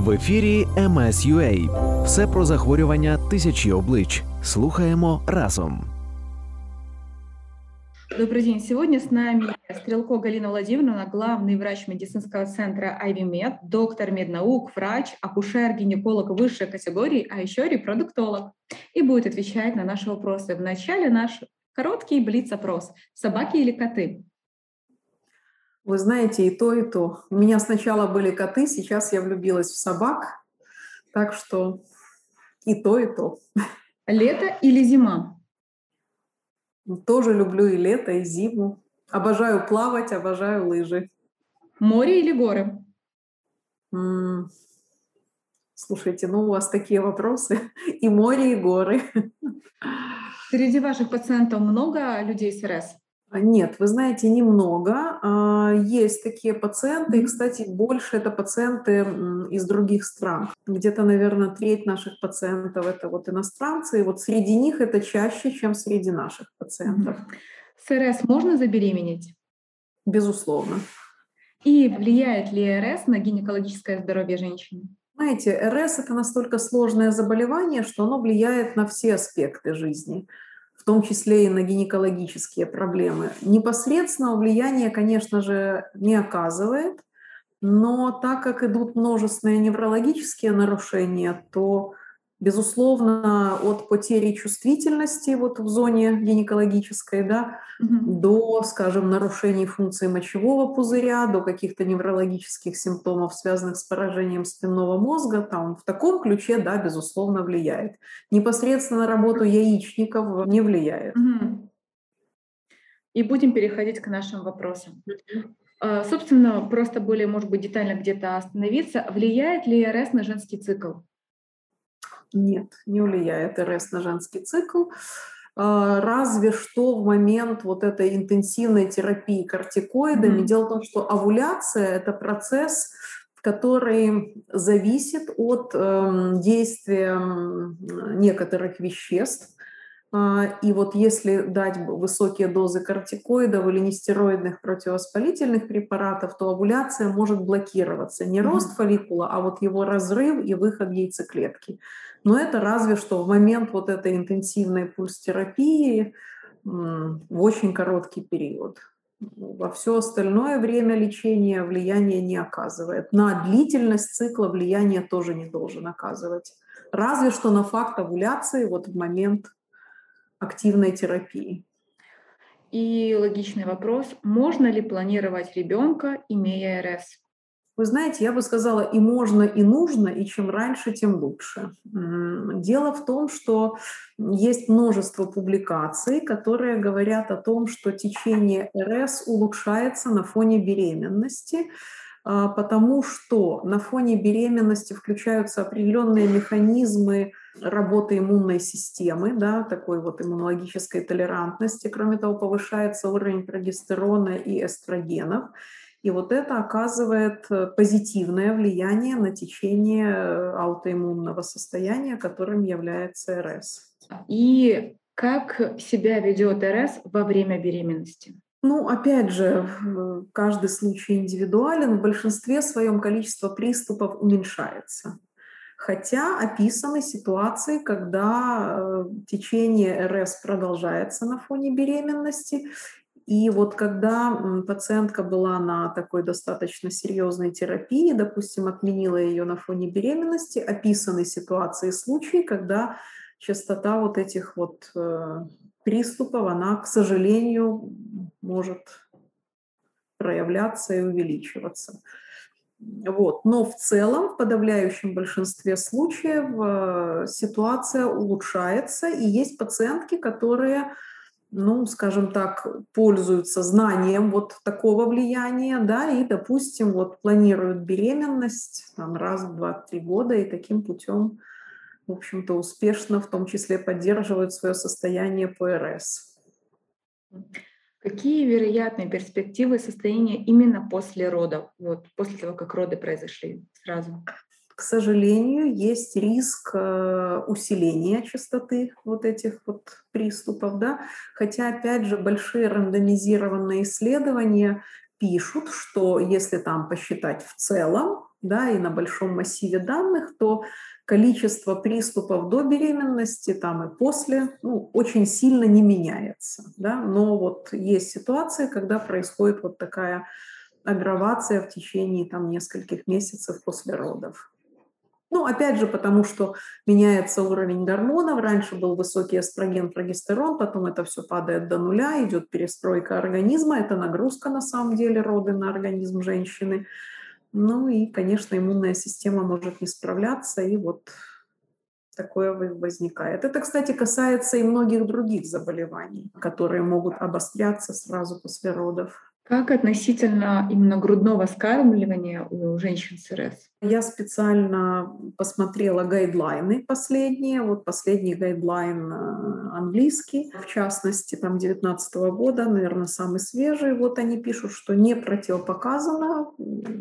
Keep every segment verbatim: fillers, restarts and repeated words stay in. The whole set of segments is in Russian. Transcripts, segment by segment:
В ефірі ем ес ю ей. Все про захворювання тисячі облич. Слухаємо разом. Добрый день. Сегодня с нами Стрелко Галина Владимировна, главный врач медицинского центра Айвимед, доктор меднаук, врач, акушер-гинеколог высшей категории, а еще репродуктолог. И будет отвечать на наши вопросы. Вначале наш короткий блиц-опрос. Собаки или коты? Вы знаете, и то, и то. У меня сначала были коты, сейчас я влюбилась в собак. Так что и то, и то. Лето или зима? Тоже люблю и лето, и зиму. Обожаю плавать, обожаю лыжи. Море или горы? М, Слушайте, ну у вас такие вопросы. И море, и горы. Среди ваших пациентов много людей с эр эс? А, Нет, вы знаете, немного. А, Есть такие пациенты, и, Мгм. кстати, больше это пациенты м, из других стран. Где-то, наверное, треть наших пациентов — это вот иностранцы, и вот среди них это чаще, чем среди наших пациентов, Мгм. С эр эс можно забеременеть? безусловно. И влияет ли эр эс на гинекологическое здоровье женщины? Знаете, эр эс — это настолько сложное заболевание, что оно влияет на все аспекты жизни, в том числе и на гинекологические проблемы. Непосредственного влияния, конечно же, не оказывает, но так как идут множественные неврологические нарушения, то, безусловно, от потери чувствительности вот в зоне гинекологической, да, Мгм. до, скажем, нарушений функции мочевого пузыря, до каких-то неврологических симптомов, связанных с поражением спинного мозга, там в таком ключе, да, безусловно, влияет. Непосредственно на работу яичников не влияет. Мгм. И будем переходить к нашим вопросам. Мгм. А, Собственно, просто более, может быть, детально где-то остановиться. Влияет ли эр эс на женский цикл? Нет, не влияет эр эс на женский цикл. А, Разве что в момент вот этой интенсивной терапии кортикоидами. Мгм. Дело в том, что овуляция — это процесс, который зависит от эм, действия м, некоторых веществ. А, И вот если дать б- высокие дозы кортикоидов или нестероидных противовоспалительных препаратов, то овуляция может блокироваться. Не рост Мгм. фолликула, а вот его разрыв и выход яйцеклетки. Но это разве что в момент вот этой интенсивной пульстерапии м, в очень короткий период. Во все остальное время лечения влияния не оказывает. На длительность цикла влияние тоже не должен оказывать. Разве что на факт овуляции вот в момент активной терапии. И логичный вопрос. Можно ли планировать ребенка, имея эр эс? Вы знаете, я бы сказала, и можно, и нужно, и чем раньше, тем лучше. М, Дело в том, что есть множество публикаций, которые говорят о том, что течение эр эс улучшается на фоне беременности, а, потому что на фоне беременности включаются определенные механизмы работы иммунной системы, да, такой вот иммунологической толерантности. Кроме того, повышается уровень прогестерона и эстрогенов. И вот это оказывает э, позитивное влияние на течение э, аутоиммунного состояния, которым является эр эс. И как себя ведет эр эс во время беременности? Ну, опять же, в- каждый случай индивидуален. В большинстве своем количество приступов уменьшается. Хотя описаны ситуации, когда э, течение эр эс продолжается на фоне беременности. И вот когда м, пациентка была на такой достаточно серьезной терапии, допустим, отменила ее на фоне беременности, описаны ситуации и случаи, когда частота вот этих вот э, приступов, она, к сожалению, может проявляться и увеличиваться. Вот. Но в целом, в подавляющем большинстве случаев э, ситуация улучшается, и есть пациентки, которые, ну, скажем так, пользуются знанием вот такого влияния, да, и, допустим, вот планируют беременность там, раз в два-три года, и таким путем, в общем-то, успешно, в том числе, поддерживают свое состояние по эр эс. Какие вероятные перспективы состояния именно после родов, вот после того, как роды произошли сразу? К сожалению, есть риск э, усиления частоты вот этих вот приступов, да, хотя, опять же, большие рандомизированные исследования пишут, что если там посчитать в целом, да, и на большом массиве данных, то количество приступов до беременности там и после, ну, очень сильно не меняется, да, но вот есть ситуации, когда происходит вот такая аггравация в течение там нескольких месяцев после родов. Ну, опять же, потому что меняется уровень гормонов. Раньше был высокий эстроген, прогестерон, потом это все падает до нуля, идет перестройка организма. Это нагрузка, на самом деле, роды на организм женщины. Ну и, конечно, иммунная система может не справляться, и вот такое возникает. Это, кстати, касается и многих других заболеваний, которые могут обостряться сразу после родов. Как относительно именно грудного вскармливания у женщин с эр эс? Я специально посмотрела гайдлайны последние. Вот последний гайдлайн английский, в частности, там девятнадцатого года, наверное, самый свежий. Вот они пишут, что не противопоказано,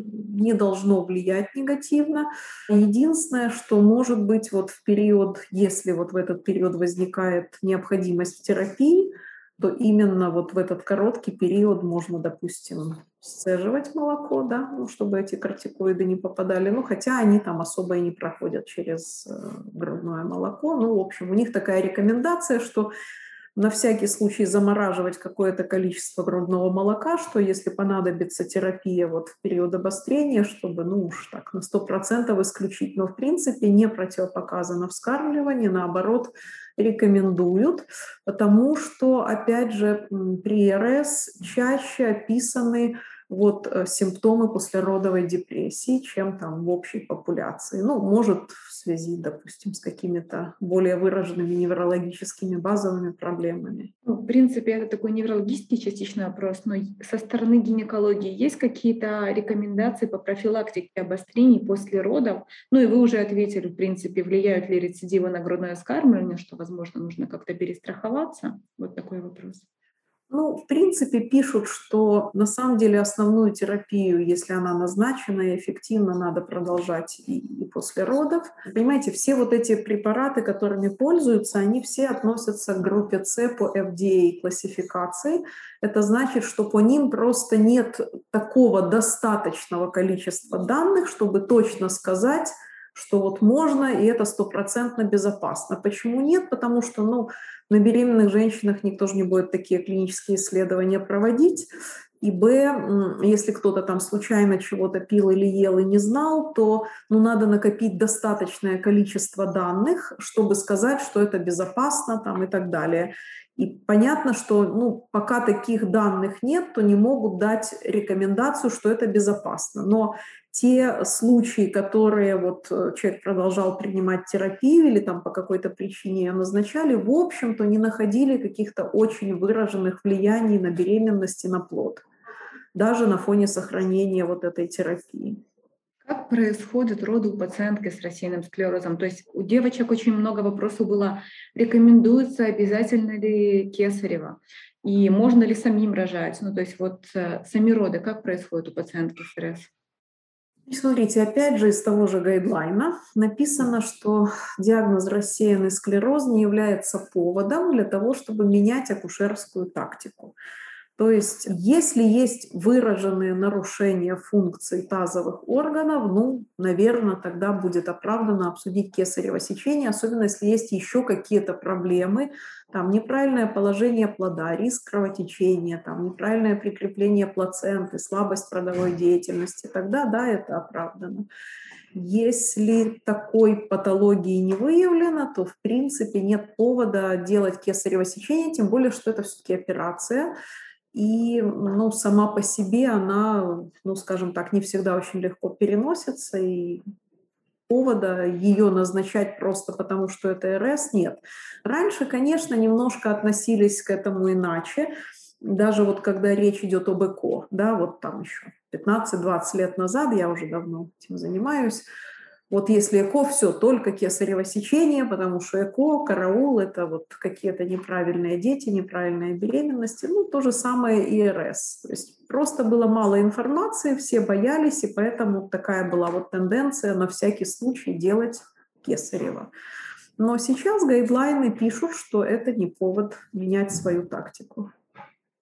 не должно влиять негативно. Единственное, что может быть вот в период, если вот в этот период возникает необходимость в терапии, то именно вот в этот короткий период можно, допустим, сцеживать молоко, да, ну, чтобы эти кортикоиды не попадали. Ну, хотя они там особо и не проходят через э, грудное молоко. Ну, в общем, у них такая рекомендация, что на всякий случай замораживать какое-то количество грудного молока, что если понадобится терапия вот в период обострения, чтобы, ну уж так, на сто процентов исключить. Но в принципе не противопоказано вскармливание, наоборот, рекомендуют, потому что, опять же, при эр эс чаще описаны вот симптомы послеродовой депрессии, чем там в общей популяции. Ну, может, в связи, допустим, с какими-то более выраженными неврологическими базовыми проблемами. Ну, в принципе, это такой неврологический частично вопрос, но со стороны гинекологии есть какие-то рекомендации по профилактике обострений после родов? Ну и вы уже ответили, в принципе, влияют ли рецидивы на грудное вскармливание, что, возможно, нужно как-то перестраховаться? Вот такой вопрос. Ну, в принципе, пишут, что на самом деле основную терапию, если она назначена и эффективно, надо продолжать и, и после родов. Понимаете, все вот эти препараты, которыми пользуются, они все относятся к группе С по эф ди эй классификации. Это значит, что по ним просто нет такого достаточного количества данных, чтобы точно сказать, что вот можно, и это стопроцентно безопасно. Почему нет? Потому что, ну, на беременных женщинах никто же не будет такие клинические исследования проводить. И б, если кто-то там случайно чего-то пил или ел и не знал, то ну, надо накопить достаточное количество данных, чтобы сказать, что это безопасно там, и так далее. И понятно, что ну, пока таких данных нет, то не могут дать рекомендацию, что это безопасно. Но те случаи, которые вот человек продолжал принимать терапию или там по какой-то причине ее назначали, в общем-то не находили каких-то очень выраженных влияний на беременность и на плод, даже на фоне сохранения вот этой терапии. Как происходят роды у пациентки с рассеянным склерозом? То есть у девочек очень много вопросов было, рекомендуется обязательно ли кесарево? И можно ли самим рожать? Ну, то есть вот сами роды, как происходят у пациентки с эр эс? Смотрите, опять же, из того же гайдлайна написано, что диагноз рассеянный склероз не является поводом для того, чтобы менять акушерскую тактику. То есть, если есть выраженные нарушения функций тазовых органов, ну, наверное, тогда будет оправданно обсудить кесарево сечение, особенно если есть еще какие-то проблемы, там неправильное положение плода, риск кровотечения, там неправильное прикрепление плаценты, слабость родовой деятельности, тогда да, это оправдано. Если такой патологии не выявлено, то в принципе нет повода делать кесарево сечение, тем более, что это все-таки операция. И ну, сама по себе она, ну, скажем так, не всегда очень легко переносится, и повода ее назначать просто потому, что это эр эс, нет. Раньше, конечно, немножко относились к этому иначе, даже вот когда речь идет об ЭКО, да, вот там еще пятнадцать-двадцать лет назад, я уже давно этим занимаюсь, вот если ЭКО, все, только кесарево сечение, потому что ЭКО, караул, это вот какие-то неправильные дети, неправильные беременности, ну, то же самое и эр эс. То есть просто было мало информации, все боялись, и поэтому такая была вот тенденция на всякий случай делать кесарево. Но сейчас гайдлайны пишут, что это не повод менять свою тактику.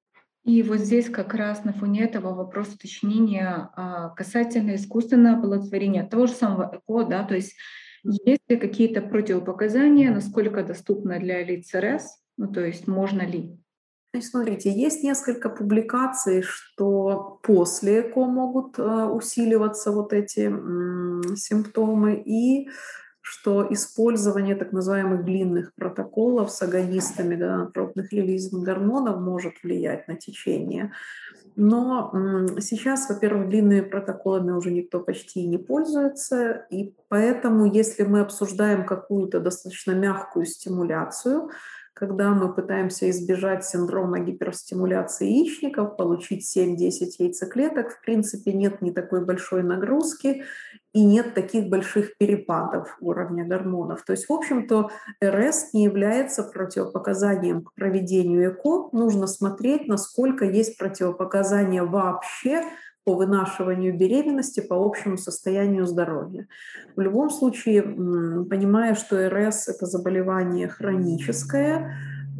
И вот здесь как раз на фоне этого вопрос уточнения а, касательно искусственного оплодотворения, того же самого ЭКО, да, то есть есть ли какие-то противопоказания, насколько доступно для лиц РС, ну то есть можно ли? Значит, смотрите, есть несколько публикаций, что после ЭКО могут э, усиливаться вот эти м, симптомы, и что использование так называемых длинных протоколов с агонистами гонадотропных релизных гормонов может влиять на течение. Но м, сейчас, во-первых, длинными протоколами уже никто почти не пользуется, и поэтому, если мы обсуждаем какую-то достаточно мягкую стимуляцию, когда мы пытаемся избежать синдрома гиперстимуляции яичников, получить семь-десять яйцеклеток, в принципе, нет ни такой большой нагрузки и нет таких больших перепадов уровня гормонов. То есть, в общем-то, РС не является противопоказанием к проведению ЭКО. Нужно смотреть, насколько есть противопоказания вообще по вынашиванию беременности, по общему состоянию здоровья. В любом случае, понимая, что РС – это заболевание хроническое,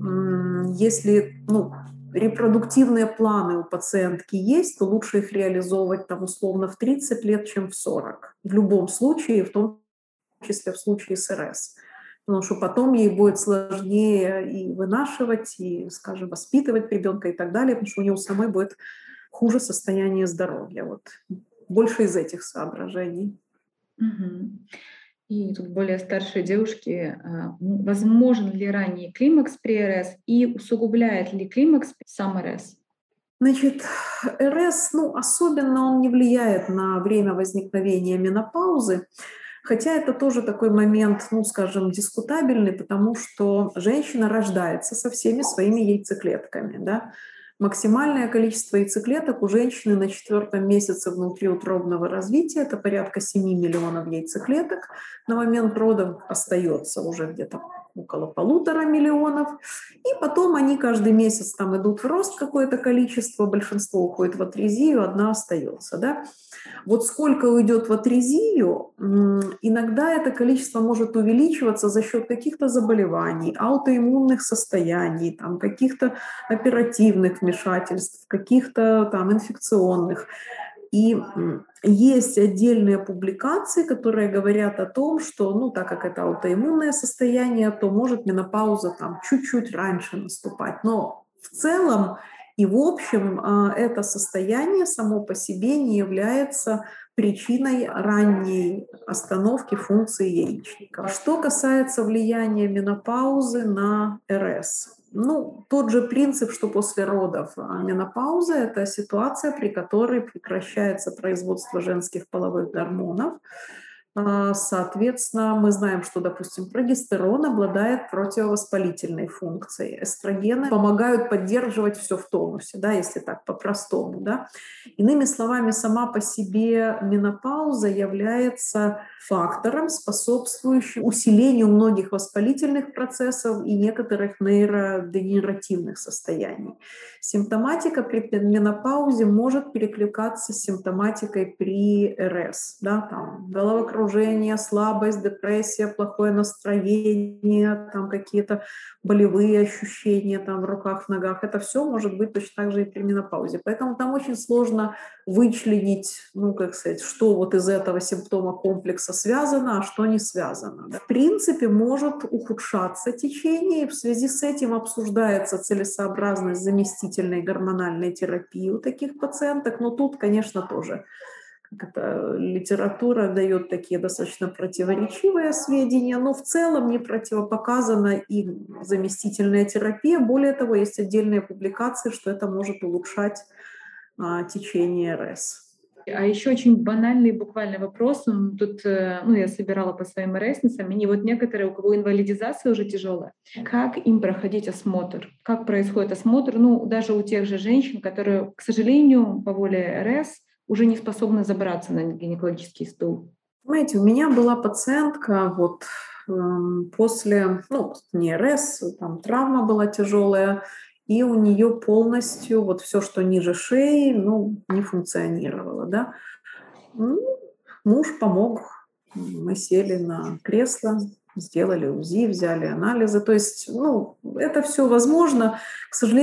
если ну, репродуктивные планы у пациентки есть, то лучше их реализовывать там условно в тридцать лет, чем в сорок. В любом случае, в том числе в случае с РС. Потому что потом ей будет сложнее и вынашивать, и, скажем, воспитывать ребенка и так далее, потому что у нее самой будет хуже состояние здоровья. Вот. Больше из этих соображений. Угу. И тут более старшие девушки, возможен ли ранний климакс при РС и усугубляет ли климакс сам РС? Значит, РС, ну, особенно он не влияет на время возникновения менопаузы, хотя это тоже такой момент, ну, скажем, дискутабельный, потому что женщина рождается со всеми своими яйцеклетками, да. Максимальное количество яйцеклеток у женщины на четвертом месяце внутриутробного развития, это порядка семь миллионов яйцеклеток, на момент родов остается уже где-то около полутора миллионов, и потом они каждый месяц там идут в рост какое-то количество, большинство уходит в атрезию, одна остается, да. Вот сколько уйдет в атрезию, иногда это количество может увеличиваться за счет каких-то заболеваний, аутоиммунных состояний, там, каких-то оперативных вмешательств, каких-то там инфекционных. И есть отдельные публикации, которые говорят о том, что, ну, так как это аутоиммунное состояние, то может менопауза там чуть-чуть раньше наступать. Но в целом и в общем это состояние само по себе не является причиной ранней остановки функции яичников. Что касается влияния менопаузы на РС, ну, тот же принцип, что после родов. Менопауза – это ситуация, при которой прекращается производство женских половых гормонов. Соответственно, мы знаем, что, допустим, прогестерон обладает противовоспалительной функцией. Эстрогены помогают поддерживать все в тонусе, да, если так по-простому. Да. Иными словами, сама по себе менопауза является фактором, способствующим усилению многих воспалительных процессов и некоторых нейродегенеративных состояний. Симптоматика при менопаузе может перекликаться с симптоматикой при РС. Да, там, головокружение, слабость, депрессия, плохое настроение, там, какие-то болевые ощущения там, в руках, в ногах. Это все может быть точно так же и при менопаузе. Поэтому там очень сложно вычленить, ну, как сказать, что вот из этого симптома комплекса связано, а что не связано. Да. В принципе, может ухудшаться течение, и в связи с этим обсуждается целесообразность заместительной гормональной терапии у таких пациенток, но тут, конечно, тоже как-то литература дает такие достаточно противоречивые сведения, но в целом не противопоказана и заместительная терапия. Более того, есть отдельные публикации, что это может улучшать а, течение РС. А еще очень банальный буквально вопрос. Тут, ну, я собирала по своим РСницам, и вот некоторые, у кого инвалидизация уже тяжелая, как им проходить осмотр? Как происходит осмотр? Ну, даже у тех же женщин, которые, к сожалению, по воле РС уже не способны забраться на гинекологический стул. Знаете, у меня была пациентка вот э, после, ну, не РС, там травма была тяжелая, и у нее полностью вот все, что ниже шеи, ну, не функционировало, да. Ну, муж помог, мы сели на кресло, сделали УЗИ, взяли анализы. То есть, ну, это все возможно. К сожалению,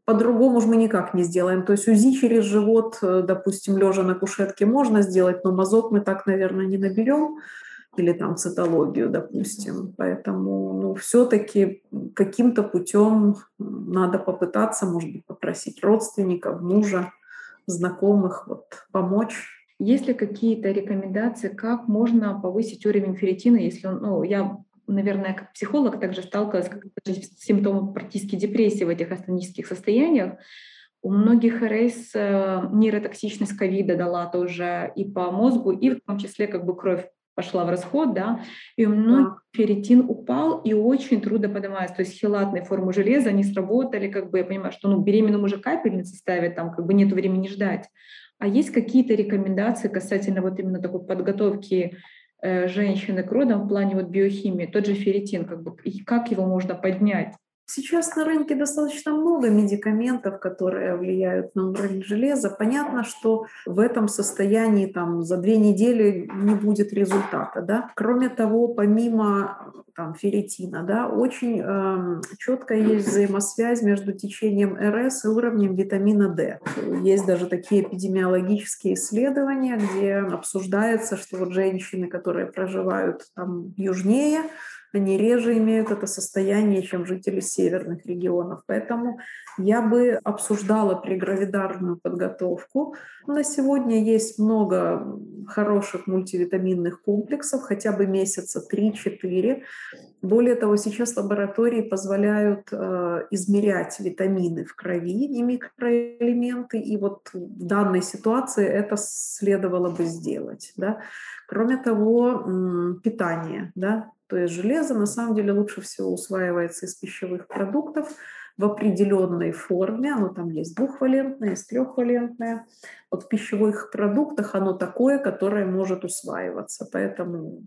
по-другому же мы никак не сделаем. То есть УЗИ через живот, допустим, лежа на кушетке можно сделать, но мазок мы так, наверное, не наберем. Или там цитологию, допустим. Поэтому ну, все-таки каким-то путем надо попытаться, может быть, попросить родственников, мужа, знакомых вот, помочь. Есть ли какие-то рекомендации, как можно повысить уровень ферритина, если он, ну, я, наверное, как психолог также сталкивалась с симптомами практически депрессии в этих астенических состояниях. У многих РС нейротоксичность ковида дала тоже и по мозгу, и в том числе как бы кровь пошла в расход, да, и у многих ферритин упал и очень трудно поднимается. То есть хелатные формы железа не сработали, как бы я понимаю, что ну, беременным уже капельницы ставят, там как бы нет времени ждать. А есть какие-то рекомендации касательно вот именно такой подготовки э, женщины к родам в плане вот биохимии, тот же ферритин, как бы, и как его можно поднять? Сейчас на рынке достаточно много медикаментов, которые влияют на уровень железа. Понятно, что в этом состоянии там, за две недели не будет результата. Да? Кроме того, помимо там, ферритина, да, очень э, четко есть взаимосвязь между течением РС и уровнем витамина D. Есть даже такие эпидемиологические исследования, где обсуждается, что вот женщины, которые проживают там южнее, они реже имеют это состояние, чем жители северных регионов. Поэтому я бы обсуждала прегравидарную подготовку. На сегодня есть много хороших мультивитаминных комплексов, хотя бы месяца три-четыре. Более того, сейчас лаборатории позволяют э, измерять витамины в крови и микроэлементы, и вот в данной ситуации это следовало бы сделать. Да? Кроме того, м, питание, да? То есть железо на самом деле лучше всего усваивается из пищевых продуктов в определенной форме. Оно там есть двухвалентное, есть трехвалентное. Вот в пищевых продуктах оно такое, которое может усваиваться. Поэтому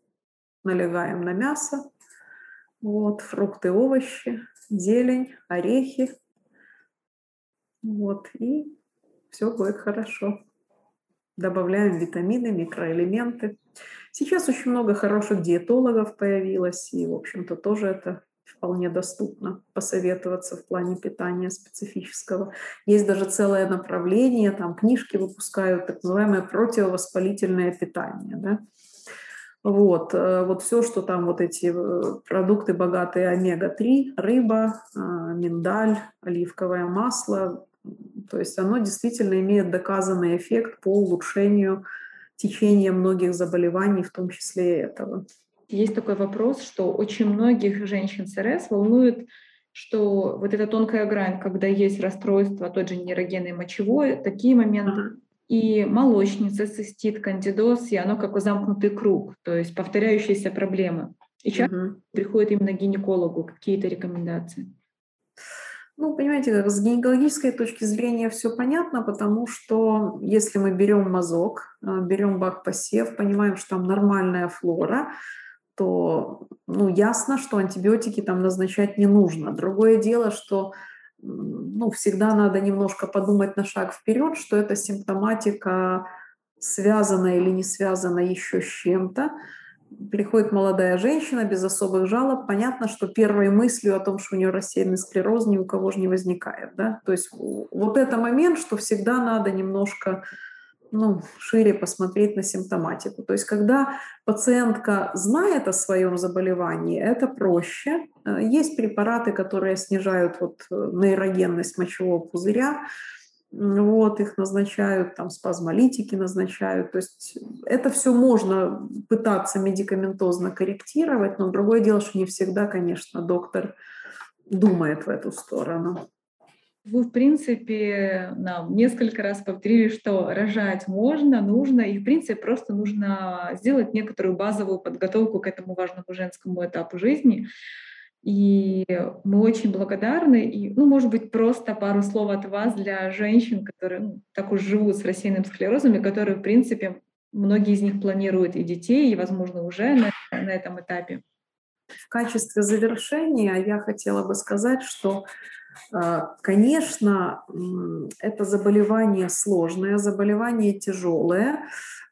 налегаем на мясо, вот, фрукты, овощи, зелень, орехи. Вот, и все будет хорошо. Добавляем витамины, микроэлементы. Сейчас очень много хороших диетологов появилось, и, в общем-то, тоже это вполне доступно посоветоваться в плане питания специфического. Есть даже целое направление, там книжки выпускают, так называемое противовоспалительное питание. Да? Вот, вот все, что там вот эти продукты, богатые омега три, рыба, миндаль, оливковое масло, то есть оно действительно имеет доказанный эффект по улучшению течения многих заболеваний, в том числе и этого. Есть такой вопрос, что очень многих женщин с РС волнует, что вот эта тонкая грань, когда есть расстройство, тот же нейрогенный мочевой, такие моменты, uh-huh. и молочница, цистит, кандидоз, и оно как замкнутый круг, то есть повторяющиеся проблемы. И часто uh-huh. приходят именно к гинекологу, какие-то рекомендации. Ну, понимаете, как с гинекологической точки зрения все понятно, потому что если мы берем мазок, берем бак-посев, понимаем, что там нормальная флора, то ну, ясно, что антибиотики там назначать не нужно. Другое дело, что ну, всегда надо немножко подумать на шаг вперед, что эта симптоматика связана или не связана еще с чем-то. Приходит молодая женщина без особых жалоб, понятно, что первой мыслью о том, что у нее рассеянный склероз, ни у кого же не возникает. Да? То есть вот это момент, что всегда надо немножко ну, шире посмотреть на симптоматику. То есть когда пациентка знает о своем заболевании, это проще. Есть препараты, которые снижают вот нейрогенность мочевого пузыря, вот, их назначают, там спазмолитики назначают. То есть это все можно пытаться медикаментозно корректировать, но другое дело, что не всегда, конечно, доктор думает в эту сторону. Вы, в принципе, нам несколько раз повторили, что рожать можно, нужно, и, в принципе, просто нужно сделать некоторую базовую подготовку к этому важному женскому этапу жизни. И мы очень благодарны. И, ну, может быть, просто пару слов от вас для женщин, которые ну, так уж живут с рассеянным склерозом, и которые, в принципе, многие из них планируют и детей, и, возможно, уже на, на этом этапе. В качестве завершения я хотела бы сказать, что, конечно, это заболевание сложное, заболевание тяжелое,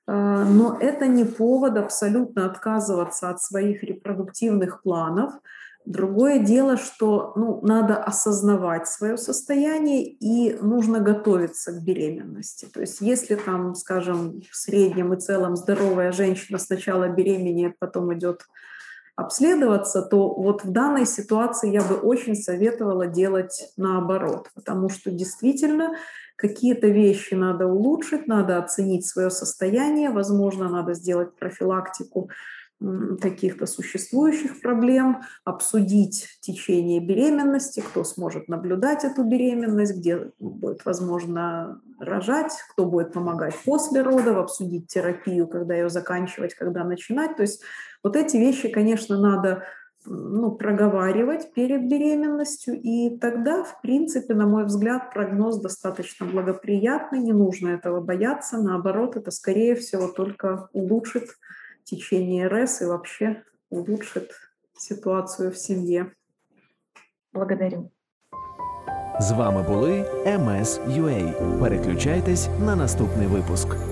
но это не повод абсолютно отказываться от своих репродуктивных планов. Другое дело, что ну, надо осознавать свое состояние и нужно готовиться к беременности. То есть если там, скажем, в среднем и целом здоровая женщина сначала беременеет, потом идет обследоваться, то вот в данной ситуации я бы очень советовала делать наоборот, потому что действительно какие-то вещи надо улучшить, надо оценить свое состояние, возможно, надо сделать профилактику каких-то существующих проблем, обсудить течение беременности, кто сможет наблюдать эту беременность, где будет возможно рожать, кто будет помогать после родов, обсудить терапию, когда ее заканчивать, когда начинать. То есть вот эти вещи, конечно, надо ну, проговаривать перед беременностью, и тогда, в принципе, на мой взгляд, прогноз достаточно благоприятный, не нужно этого бояться, наоборот, это, скорее всего, только улучшит течение РС и вообще улучшит ситуацію в сім'ї. Благодарю. З вами були ем ес ю ей. Переключайтесь на наступний випуск.